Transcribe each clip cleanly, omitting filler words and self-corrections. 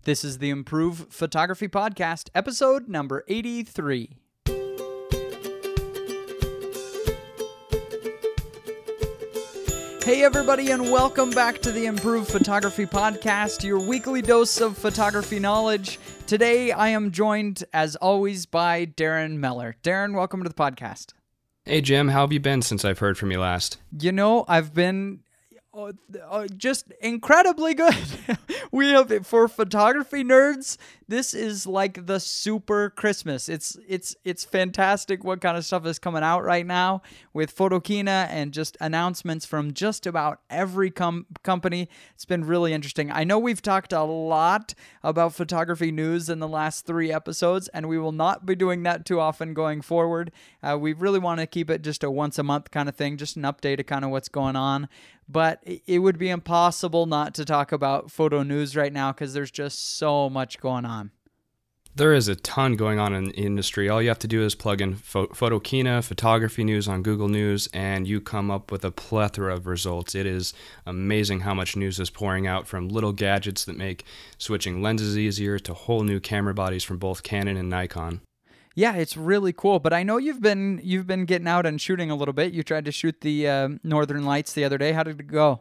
This is the Improve Photography Podcast, episode number 83. Hey everybody, and welcome back to the Improve Photography Podcast, your weekly dose of photography knowledge. Today I am joined, as always, by Darren Meller. Darren, welcome to the podcast. Hey Jim, how have you been since I've heard from you last? You know, I've been just incredibly good. We have, for photography nerds, this is like the super Christmas. It's fantastic what kind of stuff is coming out right now with Photokina and just announcements from just about every company. It's been really interesting. I know we've talked a lot about photography news in the last 3 episodes, and we will not be doing that too often going forward. We really want to keep it just a once a month kind of thing, just an update of kind of what's going on. But it would be impossible not to talk about photo news right now because there's just so much going on. There is a ton going on in the industry. All you have to do is plug in Photokina, photography news on Google News, and you come up with a plethora of results. It is amazing how much news is pouring out, from little gadgets that make switching lenses easier to whole new camera bodies from both Canon and Nikon. Yeah, it's really cool. But I know you've been getting out and shooting a little bit. You tried to shoot the Northern Lights the other day. How did it go?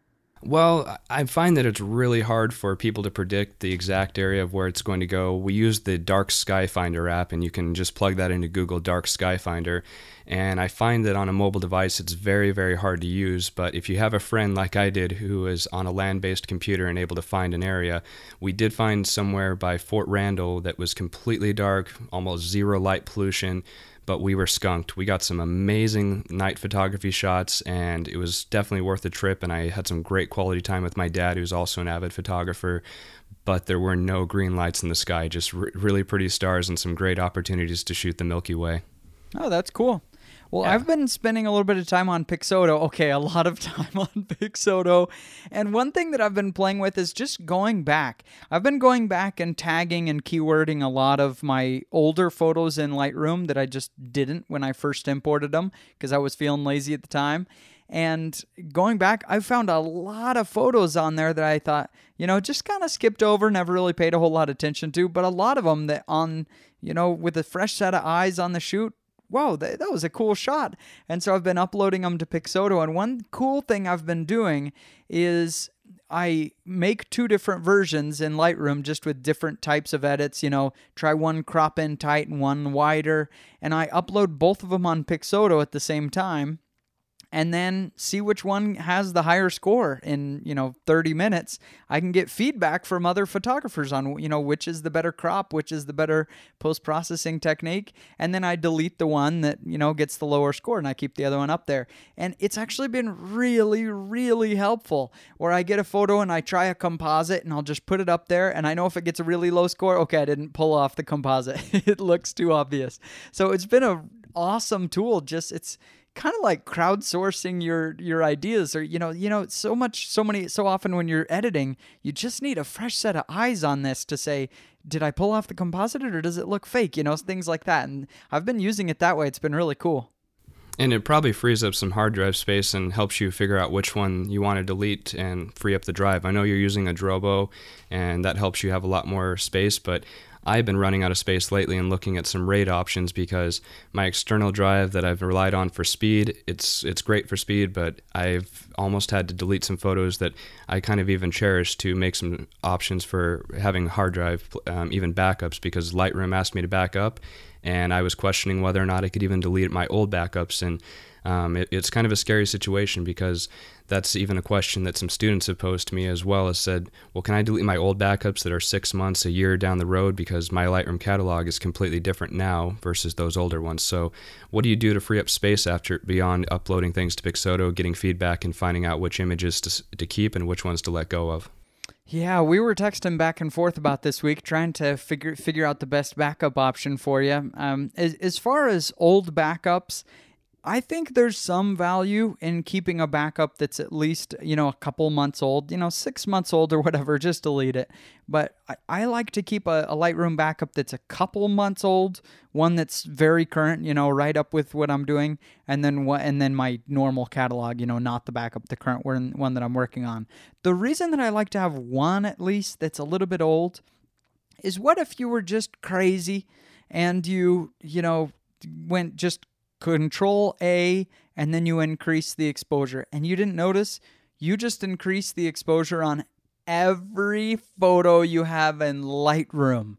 Well, I find that it's really hard for people to predict the exact area of where it's going to go. We use the Dark Sky Finder app, and you can just plug that into Google Dark Sky Finder. And I find that on a mobile device, it's very, very hard to use. But if you have a friend like I did who is on a land-based computer and able to find an area, we did find somewhere by Fort Randall that was completely dark, almost zero light pollution, but we were skunked. We got some amazing night photography shots, and it was definitely worth the trip, and I had some great quality time with my dad, who's also an avid photographer, but there were no green lights in the sky, just really pretty stars and some great opportunities to shoot the Milky Way. Oh, that's cool. Well, yeah. I've been spending a little bit of time on Pixoto. Okay, a lot of time on Pixoto. And one thing that I've been playing with is just going back. I've been going back and tagging and keywording a lot of my older photos in Lightroom that I just didn't when I first imported them because I was feeling lazy at the time. And going back, I found a lot of photos on there that I thought, just kind of skipped over, never really paid a whole lot of attention to. But a lot of them that with a fresh set of eyes on the shoot, wow, that was a cool shot. And so I've been uploading them to Pixoto. And one cool thing I've been doing is I make 2 different versions in Lightroom just with different types of edits. Try one crop in tight and one wider. And I upload both of them on Pixoto at the same time. And then see which one has the higher score in, 30 minutes. I can get feedback from other photographers on, which is the better crop, which is the better post-processing technique. And then I delete the one that, gets the lower score, and I keep the other one up there. And it's actually been really, really helpful, where I get a photo and I try a composite and I'll just put it up there. And I know if it gets a really low score, okay, I didn't pull off the composite. It looks too obvious. So it's been an awesome tool. It's kind of like crowdsourcing your ideas, or so often when you're editing, you just need a fresh set of eyes on this to say, did I pull off the composite or does it look fake? Things like that. And I've been using it that way. It's been really cool. And it probably frees up some hard drive space and helps you figure out which one you want to delete and free up the drive. I know you're using a Drobo, and that helps you have a lot more space, but I've been running out of space lately and looking at some RAID options because my external drive that I've relied on for speed, it's great for speed, but I've almost had to delete some photos that I kind of even cherish to make some options for having hard drive, even backups, because Lightroom asked me to back up, and I was questioning whether or not I could even delete my old backups, and it's kind of a scary situation because that's even a question that some students have posed to me as well, as said, well, can I delete my old backups that are 6 months, a year down the road, because my Lightroom catalog is completely different now versus those older ones. So what do you do to free up space beyond uploading things to Pixoto, getting feedback, and finding out which images to keep and which ones to let go of? Yeah, we were texting back and forth about this week, trying to figure out the best backup option for you. As far as old backups, I think there's some value in keeping a backup that's at least, a couple months old, 6 months old or whatever, just delete it. But I like to keep a Lightroom backup that's a couple months old, one that's very current, right up with what I'm doing, and then my normal catalog, not the backup, the current one that I'm working on. The reason that I like to have one at least that's a little bit old is, what if you were just crazy and you went just Control A, and then you increase the exposure, and you didn't notice you just increased the exposure on every photo you have in Lightroom.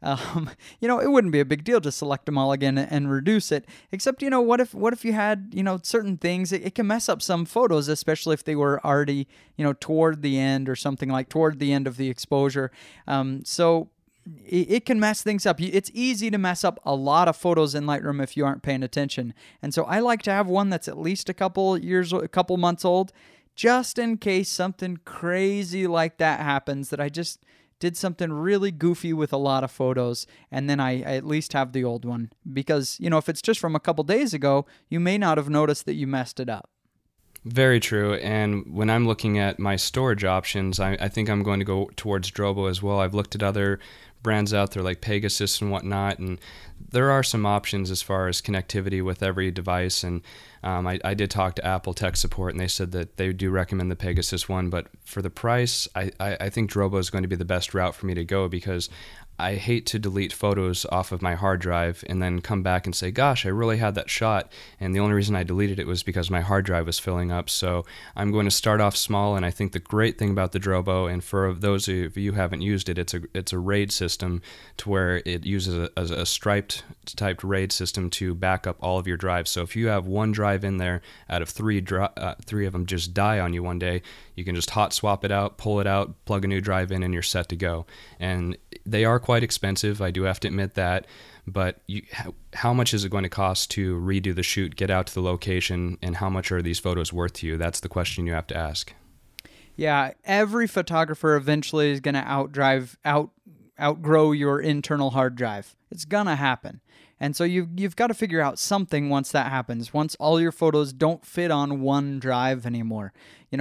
It wouldn't be a big deal to select them all again and reduce it. Except, what if you had, certain things, it can mess up some photos, especially if they were already, toward the end or something, like toward the end of the exposure. So it can mess things up. It's easy to mess up a lot of photos in Lightroom if you aren't paying attention. And so I like to have one that's at least a couple months old, just in case something crazy like that happens, that I just did something really goofy with a lot of photos, and then I at least have the old one. Because, if it's just from a couple days ago, you may not have noticed that you messed it up. Very true. And when I'm looking at my storage options, I think I'm going to go towards Drobo as well. I've looked at other brands out there like Pegasus and whatnot, and there are some options as far as connectivity with every device. And I did talk to Apple tech support, and they said that they do recommend the Pegasus one, but for the price, I think Drobo is going to be the best route for me to go, because I hate to delete photos off of my hard drive and then come back and say, gosh, I really had that shot, and the only reason I deleted it was because my hard drive was filling up. So I'm going to start off small, and I think the great thing about the Drobo, and for those of you who haven't used it, it's a RAID system to where it uses a striped typed RAID system to back up all of your drives. So if you have one drive in there out of three of them just die on you one day, you can just hot swap it out, pull it out, plug a new drive in, and you're set to go. And they are quite expensive, I do have to admit that, but how much is it going to cost to redo the shoot, get out to the location, and how much are these photos worth to you? That's the question you have to ask. Yeah, every photographer eventually is going to outgrow your internal hard drive. It's going to happen. And so you've got to figure out something once that happens, once all your photos don't fit on one drive anymore.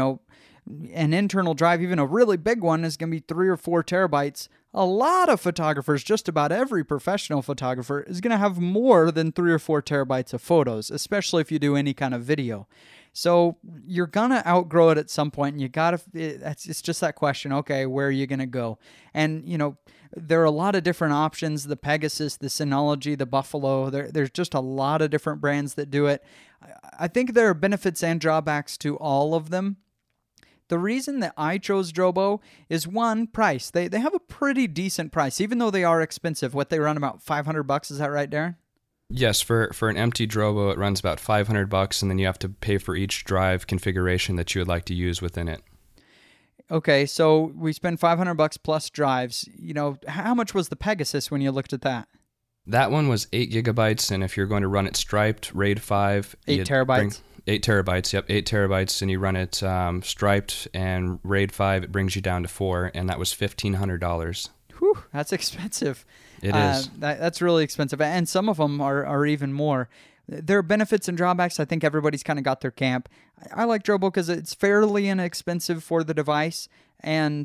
An internal drive, even a really big one, is going to be 3 or 4 terabytes. A lot of photographers, just about every professional photographer, is going to have more than 3 or 4 terabytes of photos, especially if you do any kind of video. So you're going to outgrow it at some point, and it's just that question, okay, where are you going to go? And, there are a lot of different options, the Pegasus, the Synology, the Buffalo. There's just a lot of different brands that do it. I think there are benefits and drawbacks to all of them. The reason that I chose Drobo is, one, price. They have a pretty decent price, even though they are expensive. What, they run about $500, is that right, Darren? Yes, for an empty Drobo, it runs about $500, and then you have to pay for each drive configuration that you would like to use within it. Okay, so we spend $500 plus drives. How much was the Pegasus when you looked at that? That one was 8 gigabytes, and if you're going to run it striped, RAID 5... 8 terabytes? 8 terabytes, yep, 8 terabytes, and you run it striped and RAID 5, it brings you down to 4, and that was $1,500. Whew, that's expensive. It is. That's really expensive, and some of them are even more. There are benefits and drawbacks. I think everybody's kind of got their camp. I like Drobo because it's fairly inexpensive for the device, and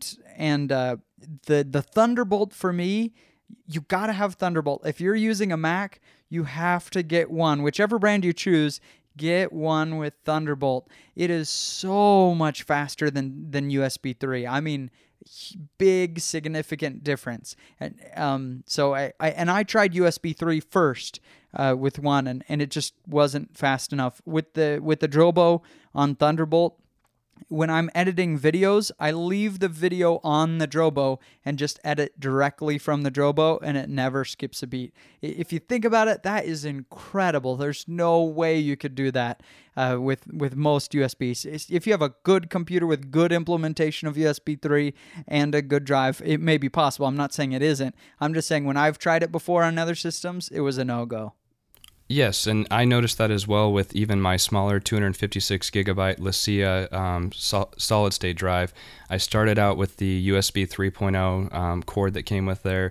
the Thunderbolt, for me, you got to have Thunderbolt. If you're using a Mac, you have to get one. Whichever brand you choose, get one with Thunderbolt. It is so much faster than USB 3. I mean, big, significant difference. And so I tried USB 3 first with one, and it just wasn't fast enough. With the Drobo on Thunderbolt, when I'm editing videos, I leave the video on the Drobo and just edit directly from the Drobo, and it never skips a beat. If you think about it, that is incredible. There's no way you could do that with most USBs. If you have a good computer with good implementation of USB 3 and a good drive, it may be possible. I'm not saying it isn't. I'm just saying when I've tried it before on other systems, it was a no-go. Yes, and I noticed that as well with even my smaller 256 gigabyte LaCie solid-state drive. I started out with the USB 3.0 cord that came with there,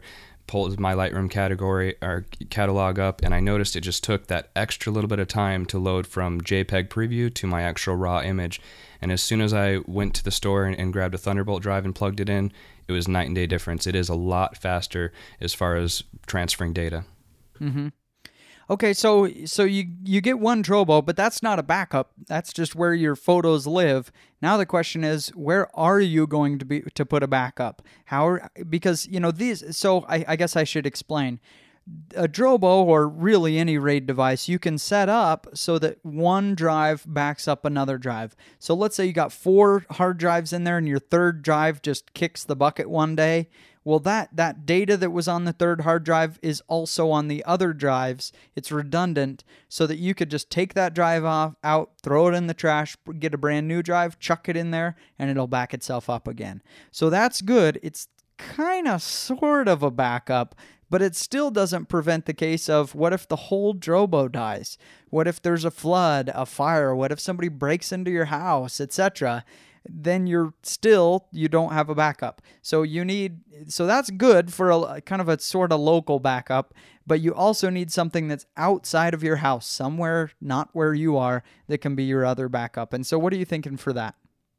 pulled my Lightroom category or catalog up, and I noticed it just took that extra little bit of time to load from JPEG preview to my actual raw image. And as soon as I went to the store and grabbed a Thunderbolt drive and plugged it in, it was night and day difference. It is a lot faster as far as transferring data. Mm-hmm. Okay, so you get one Drobo, but that's not a backup. That's just where your photos live. Now the question is, where are you going to put a backup? Because these. So I guess I should explain. A Drobo, or really any RAID device, you can set up so that one drive backs up another drive. So let's say you got 4 hard drives in there and your third drive just kicks the bucket one day. Well, that data that was on the third hard drive is also on the other drives. It's redundant, so that you could just take that drive out, throw it in the trash, get a brand new drive, chuck it in there, and it'll back itself up again. So that's good. It's kind of sort of a backup, but it still doesn't prevent the case of, what if the whole Drobo dies? What if there's a flood, a fire? What if somebody breaks into your house, etc.? Then you don't have a backup. So that's good for a kind of a sort of local backup, but you also need something that's outside of your house, somewhere not where you are, that can be your other backup. And so what are you thinking for that?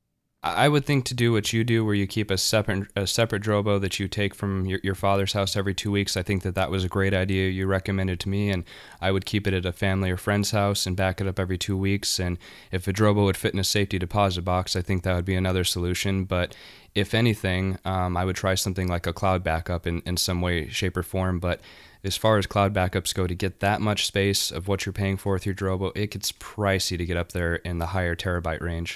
I would think to do what you do, where you keep a separate Drobo that you take from your father's house every 2 weeks. I think that was a great idea you recommended to me, and I would keep it at a family or friend's house and back it up every 2 weeks. And if a Drobo would fit in a safety deposit box, I think that would be another solution. But if anything, I would try something like a cloud backup in some way, shape, or form. But as far as cloud backups go, to get that much space of what you're paying for with your Drobo, it gets pricey to get up there in the higher terabyte range.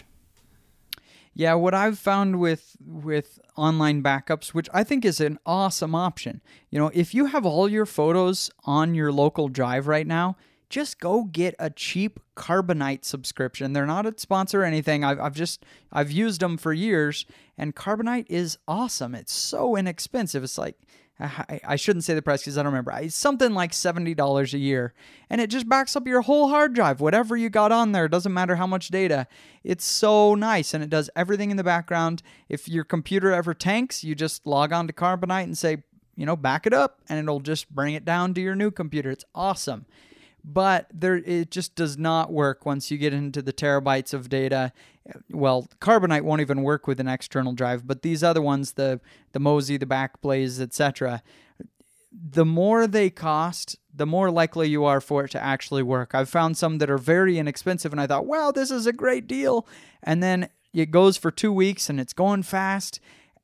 Yeah, what I've found with online backups, which I think is an awesome option, if you have all your photos on your local drive right now, just go get a cheap Carbonite subscription. They're not a sponsor or anything. I've used them for years, and Carbonite is awesome. It's so inexpensive. It's like, I shouldn't say the price because I don't remember. It's something like $70 a year, and it just backs up your whole hard drive, whatever you got on there. It doesn't matter how much data. It's so nice, and it does everything in the background. If your computer ever tanks, you just log on to Carbonite and say, back it up, and it'll just bring it down to your new computer. It's awesome. But it just does not work once you get into the terabytes of data. Well, Carbonite won't even work with an external drive, but these other ones, the Mozy, the Backblaze, etc., the more they cost, the more likely you are for it to actually work. I've found some that are very inexpensive, and I thought, wow, this is a great deal. And then it goes for 2 weeks, and it's going fast.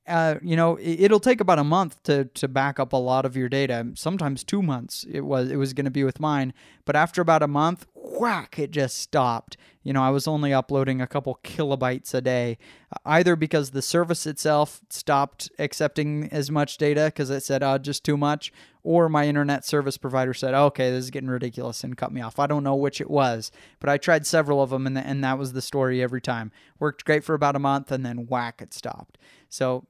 It'll take about a month to back up a lot of your data. Sometimes 2 months it was going to be with mine. But after about a month, whack, it just stopped. I was only uploading a couple kilobytes a day, either because the service itself stopped accepting as much data because it said, just too much, or my internet service provider said, okay, this is getting ridiculous, and cut me off. I don't know which it was, but I tried several of them, and that was the story every time. Worked great for about a month, and then whack, it stopped. So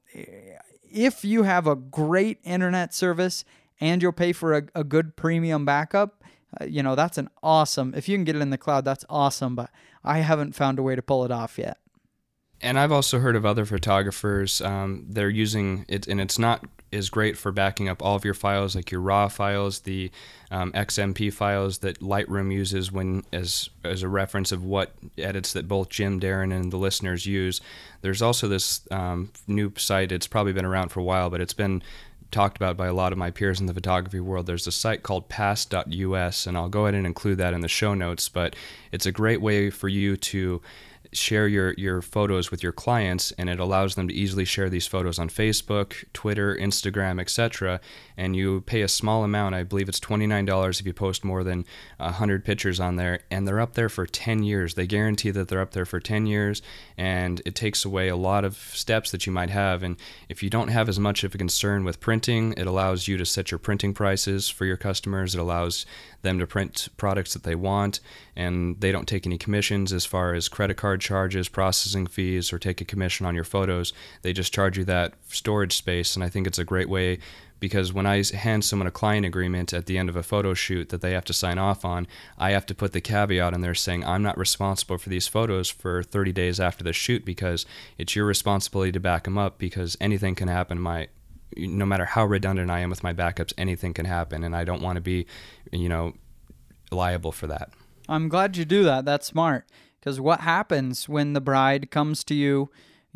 if you have a great internet service and you'll pay for a good premium backup, that's an awesome, if you can get it in the cloud, that's awesome, but I haven't found a way to pull it off yet. And I've also heard of other photographers, they're using it, and it's not as great for backing up all of your files, like your RAW files, the XMP files that Lightroom uses as a reference of what edits that both Jim, Darren, and the listeners use. There's also this new site, it's probably been around for a while, but it's been talked about by a lot of my peers in the photography world. There's a site called pass.us, and I'll go ahead and include that in the show notes, but it's a great way for you to share your photos with your clients, and it allows them to easily share these photos on Facebook, Twitter, Instagram, etc. And you pay a small amount. I believe it's $29 if you post more than 100 pictures on there, and they're up there for 10 years. They guarantee that they're up there for 10 years, and it takes away a lot of steps that you might have. And if you don't have as much of a concern with printing, it allows you to set your printing prices for your customers. It allows them to print products that they want, and they don't take any commissions as far as credit card charges, processing fees, or take a commission on your photos. They just charge you that storage space, and I think it's a great way, because when I hand someone a client agreement at the end of a photo shoot that they have to sign off on, I have to put the caveat in there saying I'm not responsible for these photos for 30 days after the shoot, because it's your responsibility to back them up, because anything can happen no matter how redundant I am with my backups, anything can happen, and I don't want to be, liable for that. I'm glad you do that. That's smart. Because what happens when the bride comes to you,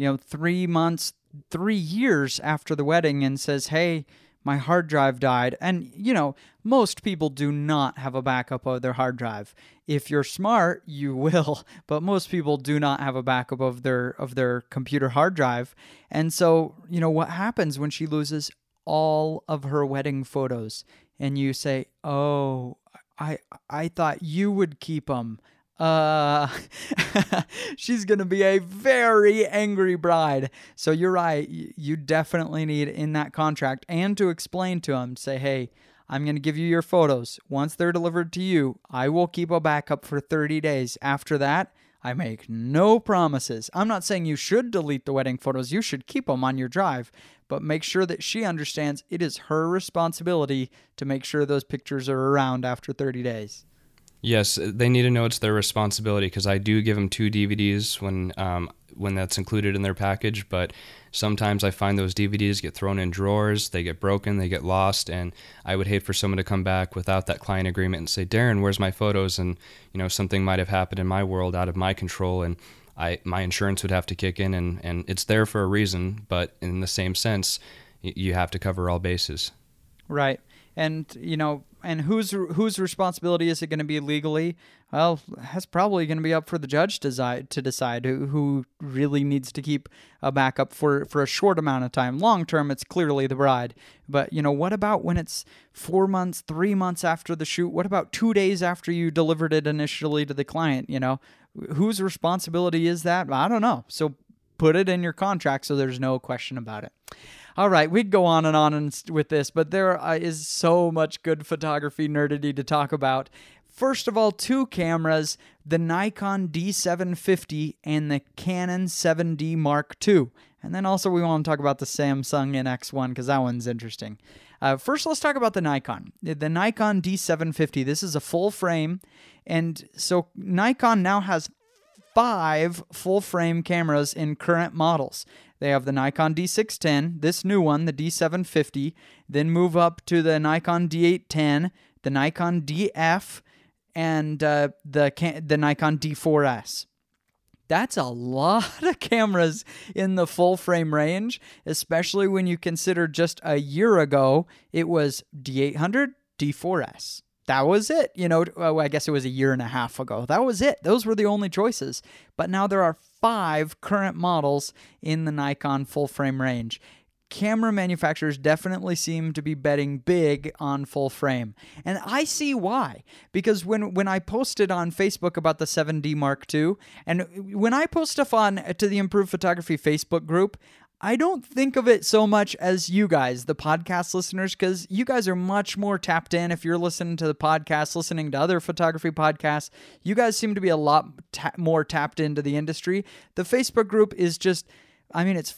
3 years after the wedding and says, hey, my hard drive died. And, most people do not have a backup of their hard drive. If you're smart, you will, but most people do not have a backup of their computer hard drive. And so, what happens when she loses all of her wedding photos and you say, oh, I thought you would keep them. She's going to be a very angry bride. So you're right. You definitely need in that contract and to explain to them, say, hey, I'm going to give you your photos. Once they're delivered to you, I will keep a backup for 30 days. After that, I make no promises. I'm not saying you should delete the wedding photos. You should keep them on your drive, but make sure that she understands it is her responsibility to make sure those pictures are around after 30 days. Yes, they need to know it's their responsibility, because I do give them 2 DVDs when that's included in their package, but sometimes I find those DVDs get thrown in drawers, they get broken, they get lost, and I would hate for someone to come back without that client agreement and say, Darren, where's my photos? And, something might have happened in my world out of my control, and my insurance would have to kick in, and it's there for a reason, but in the same sense, you have to cover all bases. Right. And, and whose responsibility is it going to be legally? Well, that's probably going to be up for the judge to decide who really needs to keep a backup for a short amount of time. Long term, it's clearly the bride. But, what about when it's 4 months, 3 months after the shoot? What about 2 days after you delivered it initially to the client? Whose responsibility is that? I don't know. So put it in your contract so there's no question about it. All right, we'd go on with this, but there is so much good photography nerdity to talk about. First of all, 2 cameras, the Nikon D750 and the Canon 7D Mark II. And then also we want to talk about the Samsung NX1 because that one's interesting. First, let's talk about the Nikon. The Nikon D750, this is a full frame. And so Nikon now has 5 full-frame cameras in current models. They have the Nikon D610, this new one, the D750, then move up to the Nikon D810, the Nikon DF, and the Nikon D4S. That's a lot of cameras in the full-frame range, especially when you consider just a year ago, it was D800, D4S. That was it. I guess it was a year and a half ago. That was it. Those were the only choices. But now there are 5 current models in the Nikon full frame range. Camera manufacturers definitely seem to be betting big on full frame. And I see why. Because when I posted on Facebook about the 7D Mark II, and when I post stuff to the Improved Photography Facebook group, I don't think of it so much as you guys, the podcast listeners, because you guys are much more tapped in. If you're listening to the podcast, listening to other photography podcasts, you guys seem to be a lot more tapped into the industry. The Facebook group is just, it's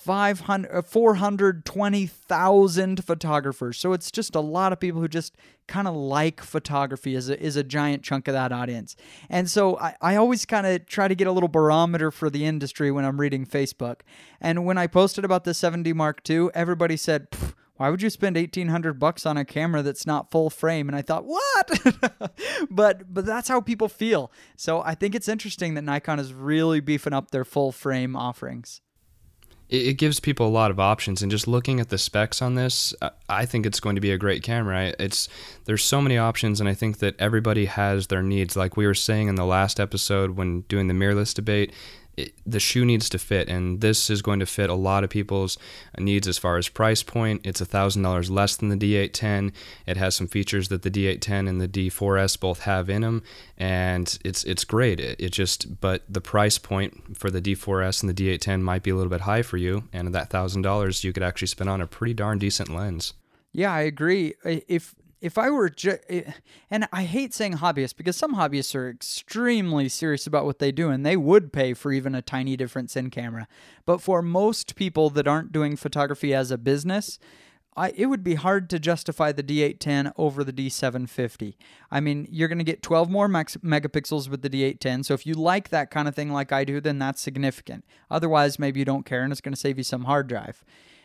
420,000 photographers. So it's just a lot of people who just kind of like photography is a giant chunk of that audience. And so I always kind of try to get a little barometer for the industry when I'm reading Facebook. And when I posted about the 7D Mark II, everybody said, why would you spend $1,800 on a camera that's not full frame? And I thought, what? but that's how people feel. So I think it's interesting that Nikon is really beefing up their full frame offerings. It gives people a lot of options, and just looking at the specs on this, I think it's going to be a great camera. There's so many options, and I think that everybody has their needs. Like we were saying in the last episode when doing the mirrorless debate, the shoe needs to fit, and this is going to fit a lot of people's needs as far as price point. It's $1,000 less than the D810. It has some features that the D810 and the D4S both have in them, and it's great. But the price point for the D4S and the D810 might be a little bit high for you, and that $1,000 you could actually spend on a pretty darn decent lens. Yeah, I agree. If I were, and I hate saying hobbyist because some hobbyists are extremely serious about what they do and they would pay for even a tiny difference in camera. But for most people that aren't doing photography as a business, it would be hard to justify the D810 over the D750. You're going to get 12 more megapixels with the D810. So if you like that kind of thing like I do, then that's significant. Otherwise, maybe you don't care and it's going to save you some hard drive.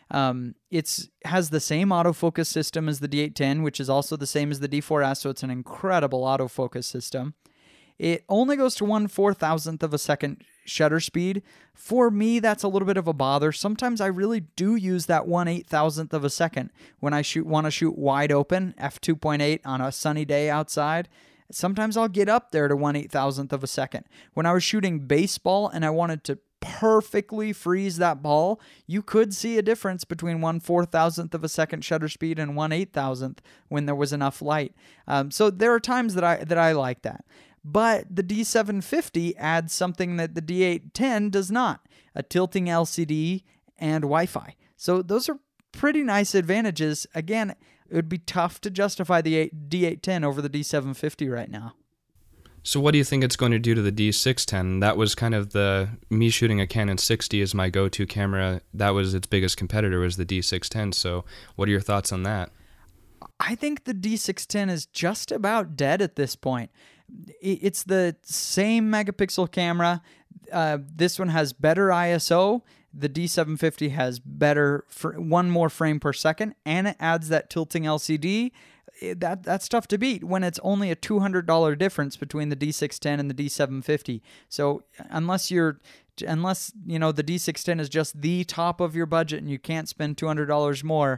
It's has the same autofocus system as the D810, which is also the same as the D4S, so it's an incredible autofocus system. It only goes to 1/4000th of a second shutter speed. For me, that's a little bit of a bother. Sometimes I really do use that 1/8000th of a second when I want to shoot wide open, f2.8 on a sunny day outside. Sometimes I'll get up there to 1/8000th of a second. When I was shooting baseball and I wanted to perfectly freeze that ball, you could see a difference between 1/4000th of a second shutter speed and 1/8000th when there was enough light. So there are times that I like that. But the D750 adds something that the D810 does not, a tilting LCD and Wi-Fi. So those are pretty nice advantages. Again, it would be tough to justify the D810 over the D750 right now. So what do you think it's going to do to the D610? That was kind of me shooting a Canon 60 as my go-to camera. That was its biggest competitor, was the D610. So what are your thoughts on that? I think the D610 is just about dead at this point. It's the same megapixel camera. This one has better ISO. The D750 has one more frame per second, and it adds that tilting LCD. That's tough to beat when it's only a $200 difference between the D610 and the D750. So unless the D610 is just the top of your budget and you can't spend $200 more,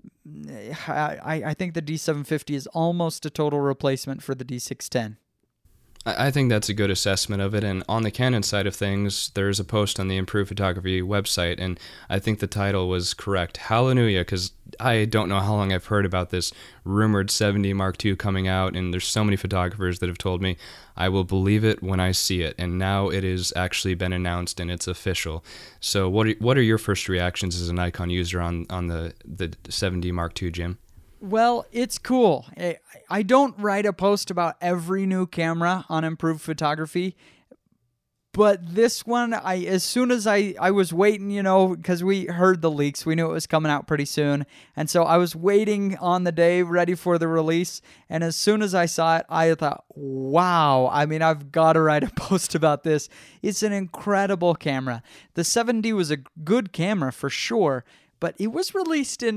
I think the D750 is almost a total replacement for the D610. I think that's a good assessment of it. And on the Canon side of things, there's a post on the Improved Photography website, and I think the title was correct. Hallelujah, because I don't know how long I've heard about this rumored 70 Mark II coming out, and there's so many photographers that have told me I will believe it when I see it, and now it has actually been announced and it's official. So what are your first reactions as a Nikon user on the 70 Mark II, Jim? Well, it's cool. I don't write a post about every new camera on Improved Photography, but this one, as soon as I was waiting, because we heard the leaks, we knew it was coming out pretty soon, and so I was waiting on the day, ready for the release, and as soon as I saw it, I thought, wow, I've got to write a post about this. It's an incredible camera. The 7D was a good camera for sure, but it was released in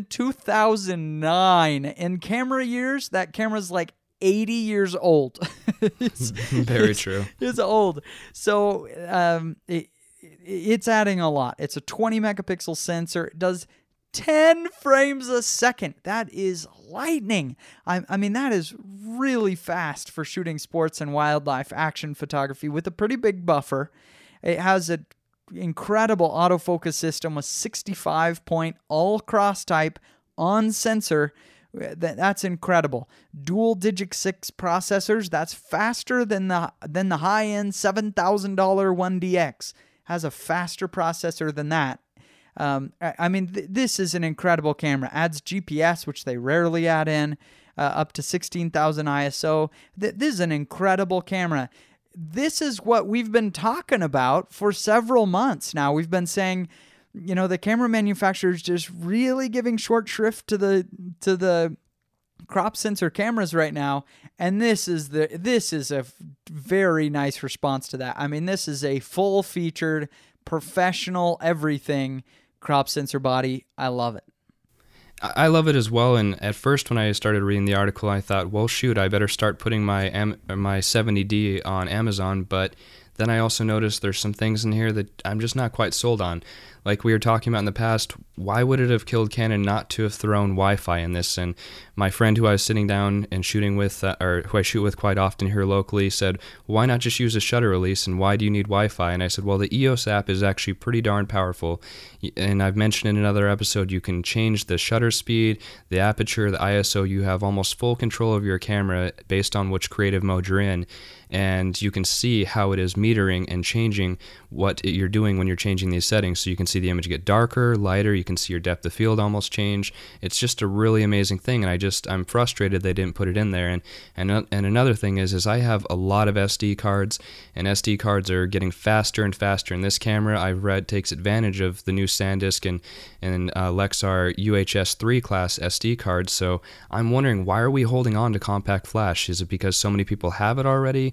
2009. In camera years, that camera's like 80 years old. Very true. It's old. So it's adding a lot. It's a 20 megapixel sensor. It does 10 frames a second. That is lightning. That is really fast for shooting sports and wildlife action photography with a pretty big buffer. It has a incredible autofocus system with 65-point all cross type on sensor. That's incredible. Dual Digic 6 processors. That's faster than the high-end $7,000 1DX. Has a faster processor than that. This is an incredible camera. Adds GPS, which they rarely add in, up to 16,000 ISO. This is an incredible camera. This is what we've been talking about for several months now. We've been saying, the camera manufacturers just really giving short shrift to the crop sensor cameras right now, and this is a very nice response to that. This is a full-featured, professional, everything crop sensor body. I love it. I love it as well, and at first when I started reading the article, I thought, well, shoot, I better start putting my 70D on Amazon, but then I also noticed there's some things in here that I'm just not quite sold on. Like we were talking about in the past, why would it have killed Canon not to have thrown Wi-Fi in this? And my friend who I was sitting down and shooting with, or who I shoot with quite often here locally, said, why not just use a shutter release, and why do you need Wi-Fi? And I said, well, the EOS app is actually pretty darn powerful. And I've mentioned in another episode, you can change the shutter speed, the aperture, the ISO. You have almost full control of your camera based on which creative mode you're in. And you can see how it is metering and changing what you're doing when you're changing these settings. So you can see the image get darker, lighter, you can see your depth of field almost change. It's just a really amazing thing, and I'm frustrated they didn't put it in there. And another thing is I have a lot of SD cards, and SD cards are getting faster and faster, and this camera, I've read, takes advantage of the new SanDisk and Lexar UHS-3 class SD cards. So I'm wondering, why are we holding on to compact flash? Is it because so many people have it already?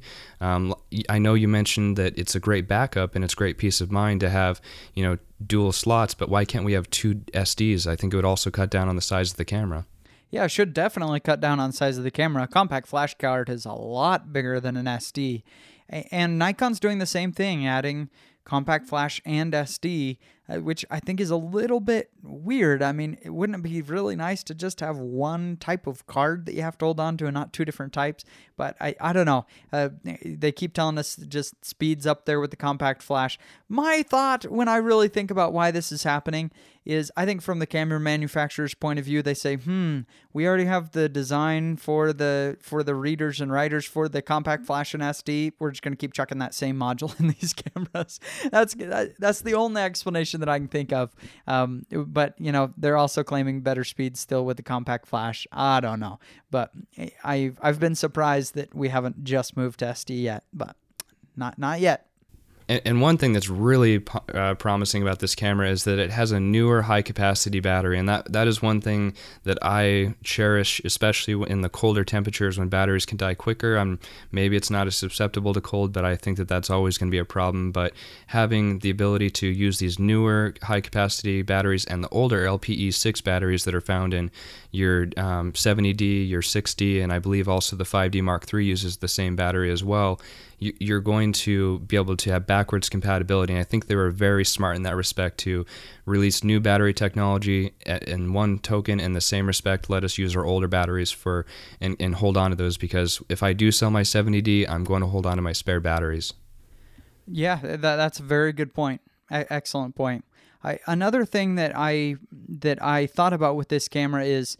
I know you mentioned that it's a great backup and it's great peace of mind to have, dual slots, but why can't we have 2 SDs? I think it would also cut down on the size of the camera. Yeah, it should definitely cut down on the size of the camera. A compact flash card is a lot bigger than an SD. And Nikon's doing the same thing, adding compact flash and SD, which I think is a little bit weird. I mean, wouldn't it be really nice to just have one type of card that you have to hold on to and not 2 different types? But I don't know. They keep telling us it just speeds up there with the compact flash. My thought when I really think about why this is happening is, I think from the camera manufacturer's point of view, they say, we already have the design for the readers and writers for the compact flash and SD. We're just going to keep chucking that same module in these cameras. That's the only explanation that I can think of. But they're also claiming better speed still with the compact flash. I don't know, but I've been surprised that we haven't just moved to SD yet, but not yet. And one thing that's really promising about this camera is that it has a newer high-capacity battery, and that is one thing that I cherish, especially in the colder temperatures when batteries can die quicker. Maybe it's not as susceptible to cold, but I think that that's always going to be a problem. But having the ability to use these newer high-capacity batteries and the older LPE6 batteries that are found in your 70D, your 6D, and I believe also the 5D Mark III uses the same battery as well, you're going to be able to have backwards compatibility. And I think they were very smart in that respect to release new battery technology in one token. In the same respect, let us use our older batteries and hold on to those, because if I do sell my 70D, I'm going to hold on to my spare batteries. Yeah, that's a very good point. Excellent point. Another thing that I thought about with this camera is,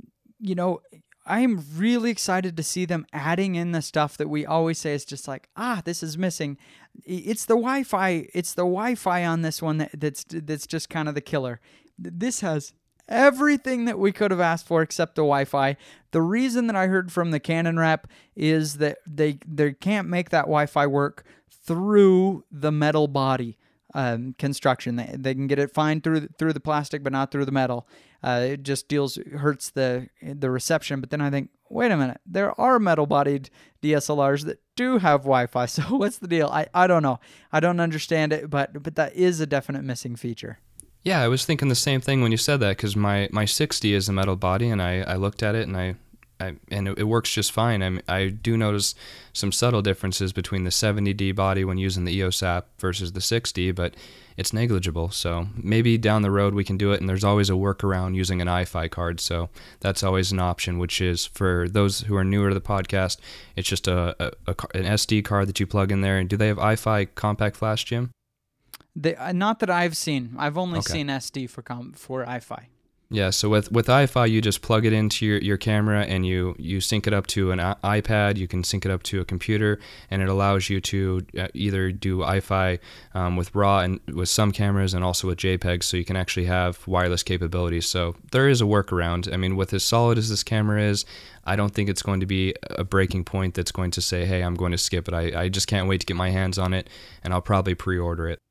I'm really excited to see them adding in the stuff that we always say is just like, this is missing. It's the Wi-Fi. It's the Wi-Fi on this one that's just kind of the killer. This has everything that we could have asked for except the Wi-Fi. The reason that I heard from the Canon rep is that they can't make that Wi-Fi work through the metal body construction. They can get it fine through the plastic, but not through the metal. It just hurts the reception. But then I think, wait a minute, there are metal-bodied DSLRs that do have Wi-Fi. So what's the deal? I don't know. I don't understand it, but that is a definite missing feature. Yeah, I was thinking the same thing when you said that, because my 60 is a metal body, and I looked at it and it works just fine. I do notice some subtle differences between the 70D body when using the EOS app versus the 6D, but it's negligible. So maybe down the road we can do it, and there's always a workaround using an iFi card. So that's always an option, which is, for those who are newer to the podcast, it's just an SD card that you plug in there. And do they have iFi compact flash, Jim? Not that I've seen. I've only seen SD for iFi. Yeah, so with iFi, you just plug it into your camera and you sync it up to an iPad. You can sync it up to a computer, and it allows you to either do iFi with RAW and with some cameras, and also with JPEG, so you can actually have wireless capabilities. So there is a workaround. I mean, with as solid as this camera is, I don't think it's going to be a breaking point that's going to say, hey, I'm going to skip it. I just can't wait to get my hands on it, and I'll probably pre-order it.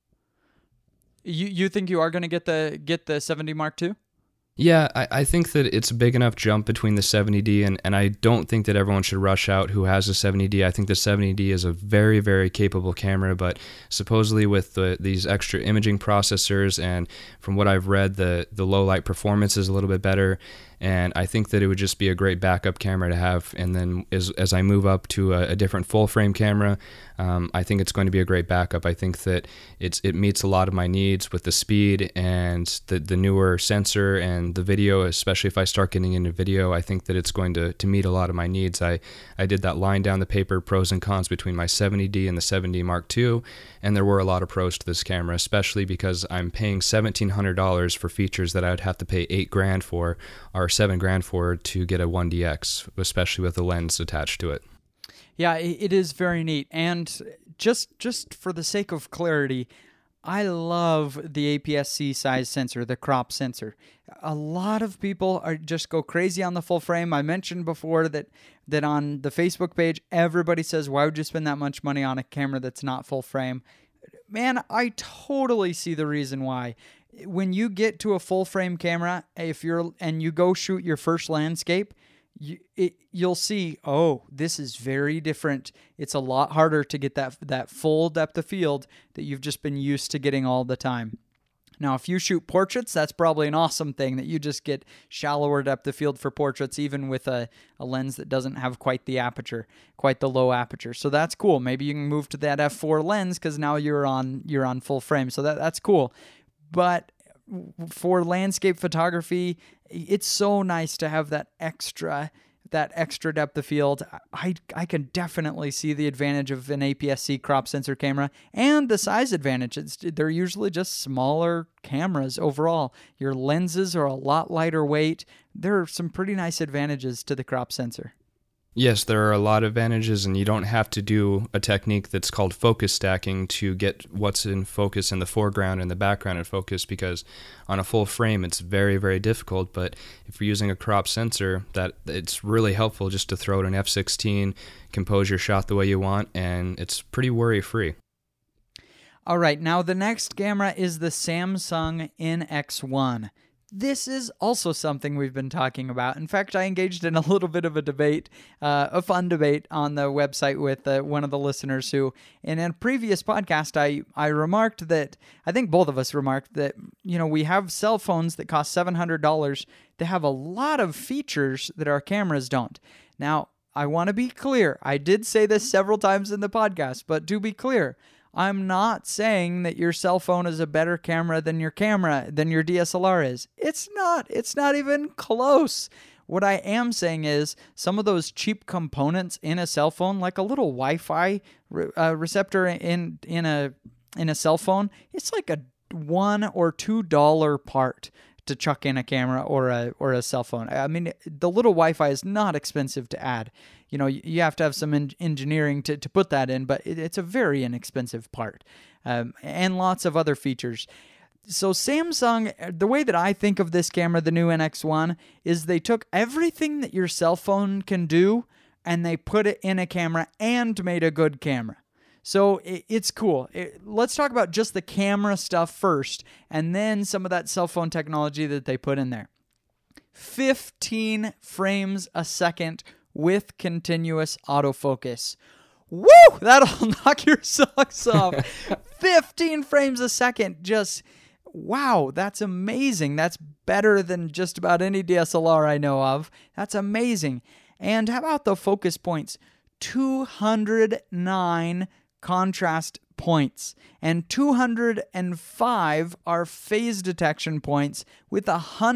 You think you are going to get the 70 Mark II? Yeah, I think that it's a big enough jump between the 70D, and I don't think that everyone should rush out who has a 70D. I think the 70D is a very, very capable camera, but supposedly with these extra imaging processors, and from what I've read, the low light performance is a little bit better. And I think that it would just be a great backup camera to have. And then as I move up to a different full frame camera, I think it's going to be a great backup. I think that it meets a lot of my needs with the speed and the newer sensor and the video, especially if I start getting into video. I think that it's going to meet a lot of my needs. I did that line down the paper, pros and cons between my 70D and the 70 Mark II, and there were a lot of pros to this camera, especially because I'm paying $1,700 for features that I would have to pay $8,000 for, or $7,000 for, to get a 1DX, especially with a lens attached to it. Yeah, it is very neat. And just for the sake of clarity, I love the APS-C size sensor, the crop sensor. A lot of people just go crazy on the full frame. I mentioned before that on the Facebook page, everybody says, why would you spend that much money on a camera that's not full frame? Man, I totally see the reason why. when you get to a full frame camera, if you go shoot your first landscape, you'll see, oh, this is very different. It's a lot harder to get that full depth of field that you've just been used to getting all the time. Now, if you shoot portraits, that's probably an awesome thing that you just get shallower depth of field for portraits, even with a lens that doesn't have quite the low aperture. So that's cool. Maybe you can move to that f4 lens because now you're on full frame. So that's cool. But for landscape photography, it's so nice to have that extra depth of field. I can definitely see the advantage of an APS-C crop sensor camera and the size advantage. They're usually just smaller cameras overall. Your lenses are a lot lighter weight. There are some pretty nice advantages to the crop sensor. Yes, there are a lot of advantages, and you don't have to do a technique that's called focus stacking to get what's in focus in the foreground and the background in focus, because on a full frame it's very, very difficult. But if you're using a crop sensor, that it's really helpful just to throw it an f/16, compose your shot the way you want, and it's pretty worry-free. All right, now the next camera is the Samsung NX1. This is also something we've been talking about. In fact, I engaged in a little bit of a debate, a fun debate on the website with one of the listeners who, in a previous podcast, I remarked that, I think both of us remarked that, we have cell phones that cost $700 that have a lot of features that our cameras don't. Now, I want to be clear. I did say this several times in the podcast, but to be clear, I'm not saying that your cell phone is a better camera than your DSLR is. It's not. It's not even close. What I am saying is some of those cheap components in a cell phone, like a little Wi-Fi receptor in a cell phone, it's like a $1 or $2 part to chuck in a camera or a cell phone. I mean, the little Wi-Fi is not expensive to add. You have to have some engineering to put that in, but it's a very inexpensive part, and lots of other features. So Samsung, the way that I think of this camera, the new NX1, is they took everything that your cell phone can do and they put it in a camera and made a good camera. So it's cool. Let's talk about just the camera stuff first, and then some of that cell phone technology that they put in there. 15 frames a second with continuous autofocus. Woo! That'll knock your socks off. 15 frames a second. Just, wow, that's amazing. That's better than just about any DSLR I know of. That's amazing. And how about the focus points? 209 contrast points, and 205 are phase detection points with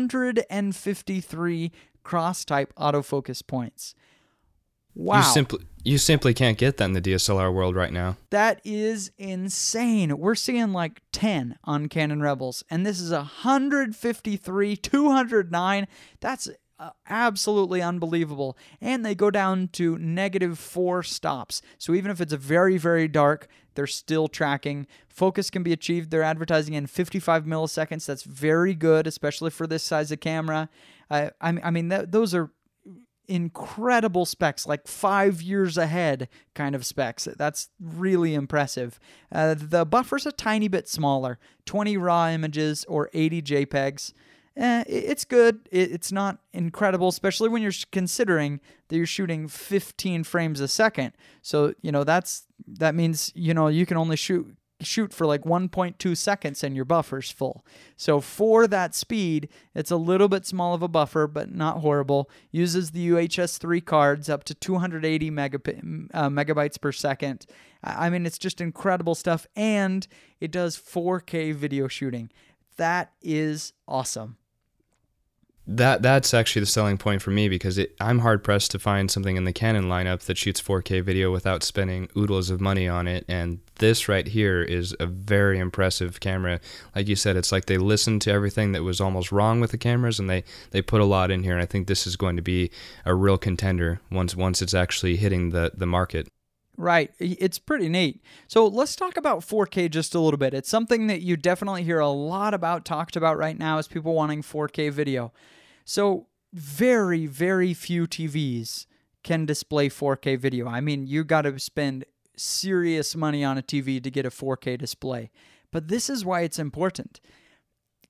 153 cross-type autofocus points. Wow. You simply can't get that in the DSLR world right now. That is insane. We're seeing like 10 on Canon Rebels, and this is 153, 209. That's absolutely unbelievable. And they go down to -4 stops. So even if it's a very, very dark, they're still tracking. Focus can be achieved. They're advertising in 55 milliseconds. That's very good, especially for this size of camera. I mean, those are incredible specs, like 5 years ahead kind of specs. That's really impressive. The buffer's a tiny bit smaller, 20 raw images or 80 JPEGs. It's good. It's not incredible, especially when you're considering that you're shooting 15 frames a second. So, that means, you can only shoot for like 1.2 seconds and your buffer's full. So for that speed, it's a little bit small of a buffer, but not horrible. Uses the UHS-3 cards up to 280 megabytes per second. I mean, it's just incredible stuff. And it does 4K video shooting. That is awesome. That's actually the selling point for me, because I'm hard-pressed to find something in the Canon lineup that shoots 4K video without spending oodles of money on it, and this right here is a very impressive camera. Like you said, it's like they listened to everything that was almost wrong with the cameras, and they put a lot in here, and I think this is going to be a real contender once it's actually hitting the market. Right. It's pretty neat. So let's talk about 4K just a little bit. It's something that you definitely hear a lot about talked about right now, is people wanting 4K video. So very, very few TVs can display 4K video. I mean, you got to spend serious money on a TV to get a 4K display. But this is why it's important.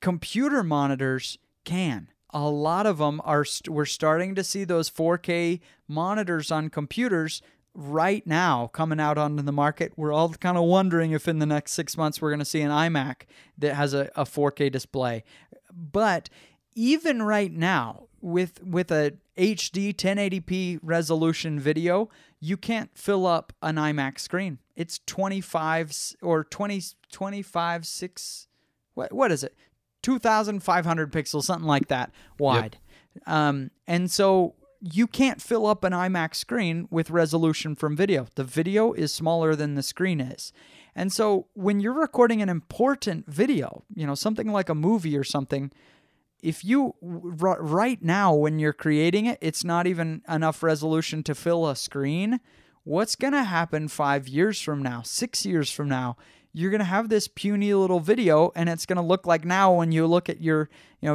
computer monitors can. A lot of them are, we're starting to see those 4K monitors on computers right now coming out onto the market. We're all kind of wondering if in the next 6 months we're going to see an iMac that has a 4K display. But even right now, with a HD 1080p resolution video, you can't fill up an iMac screen. It's 25 or 25, 6, what is it? 2,500 pixels, something like that wide. Yep. And so you can't fill up an iMac screen with resolution from video. The video is smaller than the screen is. And so when you're recording an important video, something like a movie or something, if you, right now when you're creating it, it's not even enough resolution to fill a screen, what's going to happen 5 years from now, 6 years from now? You're going to have this puny little video, and it's going to look like now when you look at your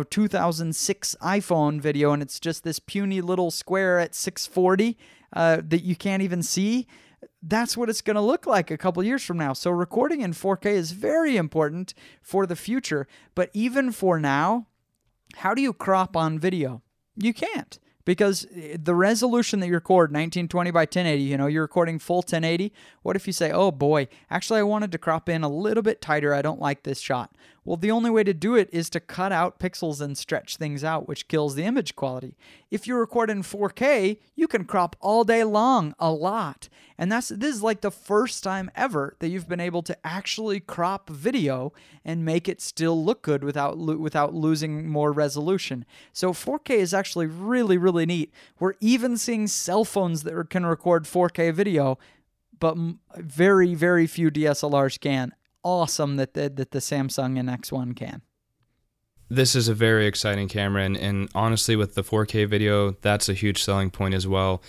2006 iPhone video, and it's just this puny little square at 640 that you can't even see. That's what it's going to look like a couple years from now. So recording in 4K is very important for the future. But even for now, how do you crop on video? You can't. Because the resolution that you record, 1920 by 1080, you're recording full 1080. What if you say, oh boy, actually I wanted to crop in a little bit tighter. I don't like this shot. Well, the only way to do it is to cut out pixels and stretch things out, which kills the image quality. If you record in 4K, you can crop all day long, a lot. And this is like the first time ever that you've been able to actually crop video and make it still look good without losing more resolution. So 4K is actually really, really neat. We're even seeing cell phones that can record 4K video, but very, very few DSLRs can. Awesome that the Samsung and X1 can. This is a very exciting camera, and honestly, with the 4K video, that's a huge selling point as well.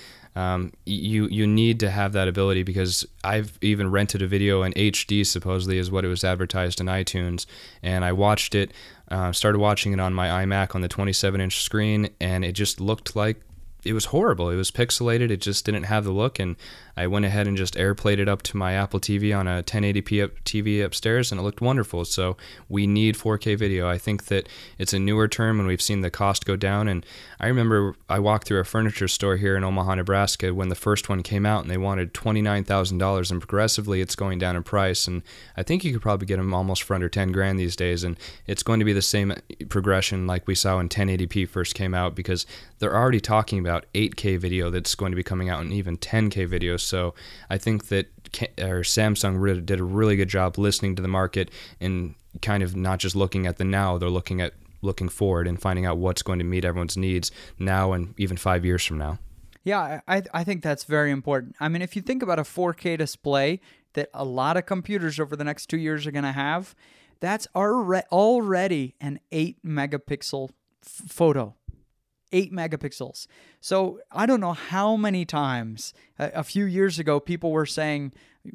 You need to have that ability, because I've even rented a video in HD, supposedly is what it was advertised in iTunes, and I watched it, started watching it on my iMac on the 27-inch screen, and it just looked like it was horrible. It was pixelated. It just didn't have the look, and I went ahead and just airplayed it up to my Apple TV on a 1080p TV upstairs, and it looked wonderful. So we need 4K video. I think that it's a newer term, and we've seen the cost go down. And I remember I walked through a furniture store here in Omaha, Nebraska, when the first one came out, and they wanted $29,000, and progressively it's going down in price. And I think you could probably get them almost for under 10 grand these days, and it's going to be the same progression like we saw when 1080p first came out, because they're already talking about 8K video that's going to be coming out, and even 10K video. So I think that Samsung really did a really good job listening to the market and kind of not just looking at the now, they're looking forward and finding out what's going to meet everyone's needs now and even 5 years from now. Yeah, I think that's very important. I mean, if you think about a 4K display that a lot of computers over the next 2 years are going to have, that's already an 8 megapixel photo. 8 megapixels. So I don't know how many times a few years ago people were saying,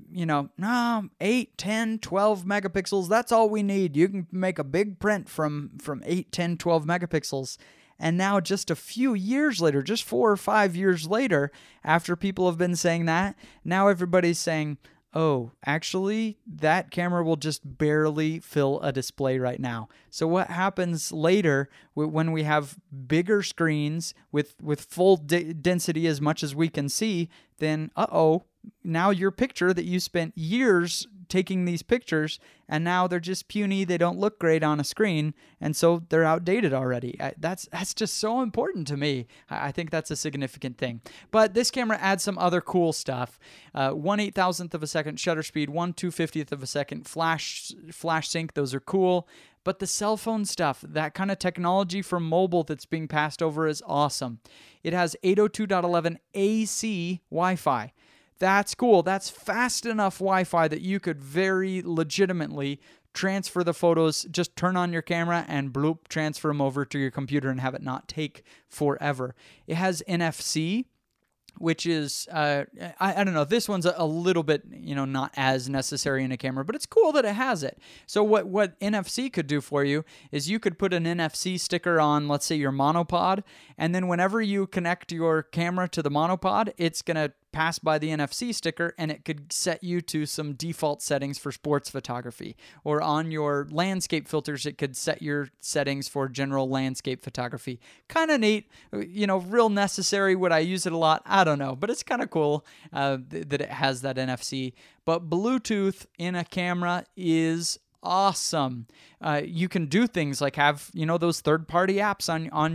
no, 8, 10, 12 megapixels, that's all we need. You can make a big print from 8, 10, 12 megapixels. And now just a few years later, just 4 or 5 years later, after people have been saying that, now everybody's saying, oh, actually, that camera will just barely fill a display right now. So what happens later when we have bigger screens with full density as much as we can see, then, now your picture that you spent years taking these pictures, and now they're just puny, they don't look great on a screen, and so they're outdated already. That's just so important to me. I think that's a significant thing. But this camera adds some other cool stuff. 1/8,000th of a second shutter speed, 1/250th of a second flash sync. Those are cool. But the cell phone stuff, that kind of technology from mobile that's being passed over is awesome. It has 802.11 AC Wi-Fi. That's cool. That's fast enough Wi-Fi that you could very legitimately transfer the photos, just turn on your camera and bloop, transfer them over to your computer and have it not take forever. It has NFC, which is, I don't know, this one's a little bit, not as necessary in a camera, but it's cool that it has it. So what NFC could do for you is you could put an NFC sticker on, let's say, your monopod, and then whenever you connect your camera to the monopod, it's going to pass by the NFC sticker and it could set you to some default settings for sports photography. Or on your landscape filters, it could set your settings for general landscape photography. Kind of neat, real necessary. Would I use it a lot? I don't know, but it's kind of cool that it has that NFC. But Bluetooth in a camera is awesome. You can do things like have, those third-party apps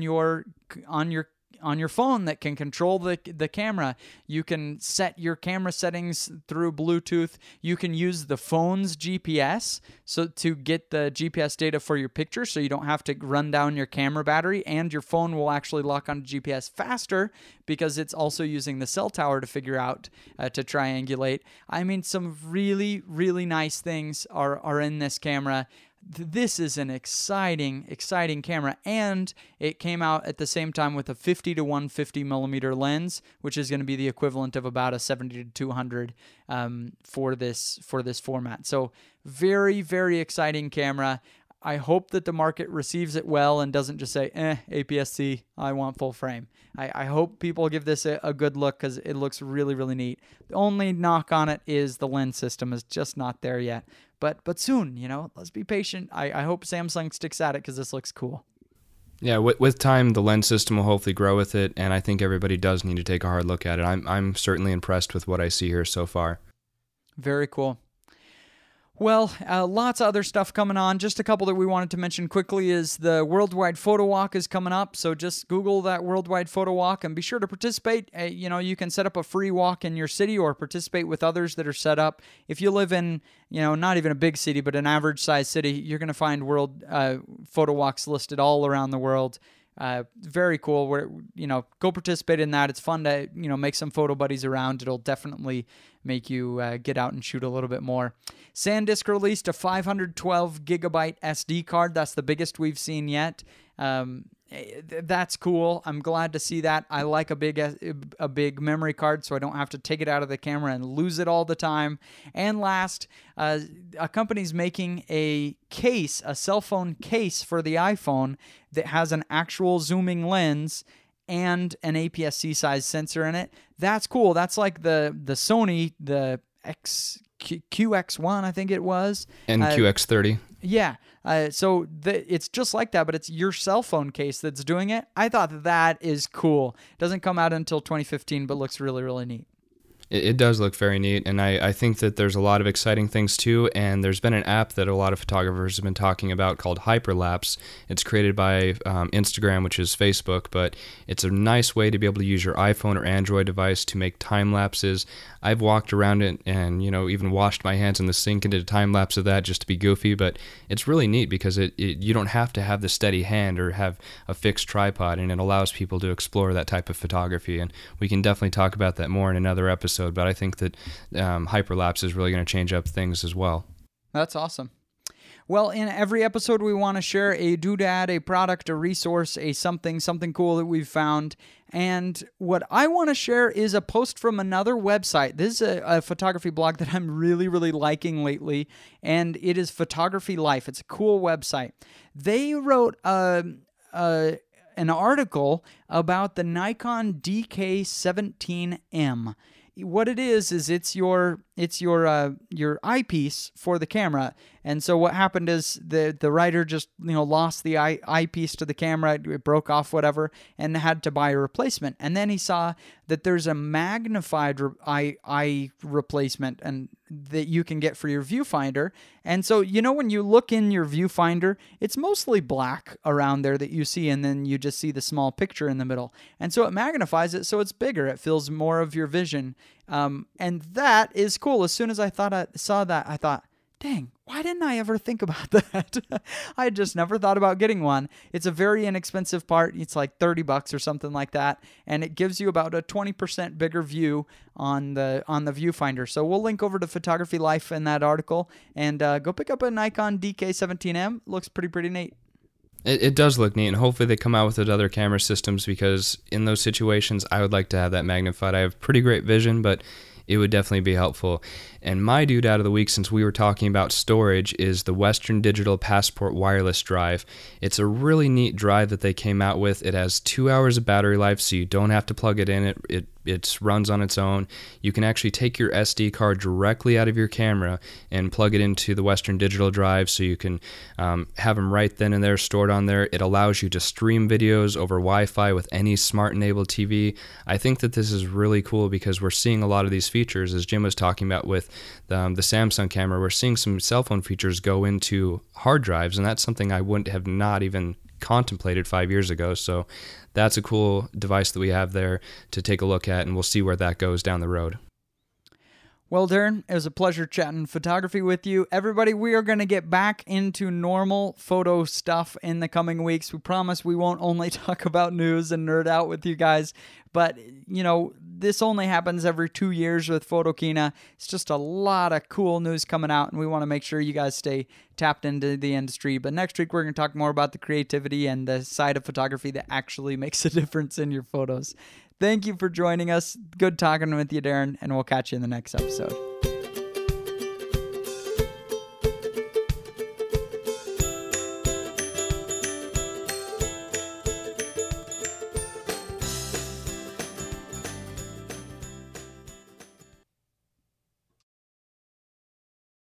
on your phone that can control the camera. You can set your camera settings through Bluetooth. You can use the phone's GPS to get the GPS data for your picture, so you don't have to run down your camera battery, and your phone will actually lock onto GPS faster because it's also using the cell tower to figure out to triangulate. I mean, some really, really nice things are in this camera. This is an exciting camera, and it came out at the same time with a 50 to 150 millimeter lens, which is going to be the equivalent of about a 70 to 200 for this format. So very, very exciting camera. I hope that the market receives it well and doesn't just say, APS-C, I want full frame. I hope people give this a good look because it looks really, really neat. The only knock on it is the lens system is just not there yet. But soon, let's be patient. I hope Samsung sticks at it because this looks cool. Yeah, with time, the lens system will hopefully grow with it, and I think everybody does need to take a hard look at it. I'm certainly impressed with what I see here so far. Very cool. Well, lots of other stuff coming on. Just a couple that we wanted to mention quickly is the Worldwide Photo Walk is coming up. So just Google that Worldwide Photo Walk and be sure to participate. You can set up a free walk in your city or participate with others that are set up. If you live in, not even a big city, but an average size city, you're going to find world photo walks listed all around the world. Very cool. Go participate in that. It's fun to, make some photo buddies around. It'll definitely make you get out and shoot a little bit more. SanDisk released a 512 gigabyte SD card. That's the biggest we've seen yet. That's cool. I'm glad to see that. I like a big memory card, so I don't have to take it out of the camera and lose it all the time. And last, a company's making a cell phone case for the iPhone that has an actual zooming lens and an APS-C size sensor in it. That's cool. That's like the Sony, the QX1, I think it was. And QX30. Yeah. So it's just like that, but it's your cell phone case that's doing it. I thought that is cool. It doesn't come out until 2015, but looks really, really neat. It does look very neat, and I think that there's a lot of exciting things too, and there's been an app that a lot of photographers have been talking about called Hyperlapse. It's created by Instagram, which is Facebook, but it's a nice way to be able to use your iPhone or Android device to make time lapses. I've walked around it and, even washed my hands in the sink and did a time lapse of that just to be goofy, but it's really neat because you don't have to have the steady hand or have a fixed tripod, and it allows people to explore that type of photography, and we can definitely talk about that more in another episode. But I think that Hyperlapse is really going to change up things as well. That's awesome. Well, in every episode, we want to share a doodad, a product, a resource, a something cool that we've found. And what I want to share is a post from another website. This is a photography blog that I'm really, really liking lately, and it is Photography Life. It's a cool website. They wrote an article about the Nikon DK17M. What it is it's your eyepiece for the camera. And so what happened is the writer just lost the eyepiece to the camera, it broke off, whatever, and had to buy a replacement. And then he saw that there's a magnified eye replacement and that you can get for your viewfinder. And so when you look in your viewfinder, it's mostly black around there that you see, and then you just see the small picture in the middle. And so it magnifies it so it's bigger. It fills more of your vision. And that is cool. As soon as I saw that, I thought, dang, why didn't I ever think about that? I had just never thought about getting one. It's a very inexpensive part. It's like $30 or something like that. And it gives you about a 20% bigger view on the viewfinder. So we'll link over to Photography Life in that article and go pick up a Nikon DK17M. Looks pretty neat. It does look neat, and hopefully they come out with other camera systems, because in those situations, I would like to have that magnified. I have pretty great vision, but it would definitely be helpful. And my dude out of the week, since we were talking about storage, is the Western Digital Passport Wireless Drive. It's a really neat drive that they came out with. It has 2 hours of battery life, so you don't have to plug it in. It runs on its own. You can actually take your SD card directly out of your camera and plug it into the Western Digital drive, so you can have them right then and there stored on there. It allows you to stream videos over Wi-Fi with any smart-enabled TV. I think that this is really cool because we're seeing a lot of these features, as Jim was talking about with the Samsung camera. We're seeing some cell phone features go into hard drives, and that's something I wouldn't have not even contemplated 5 years ago. So that's a cool device that we have there to take a look at, and we'll see where that goes down the road. Well, Darren, it was a pleasure chatting photography with you. Everybody, we are going to get back into normal photo stuff in the coming weeks. We promise we won't only talk about news and nerd out with you guys, but, you know, this only happens every 2 years with Photokina. It's just a lot of cool news coming out, and we want to make sure you guys stay tapped into the industry. But next week, we're going to talk more about the creativity and the side of photography that actually makes a difference in your photos. Thank you for joining us. Good talking with you, Darren, and we'll catch you in the next episode.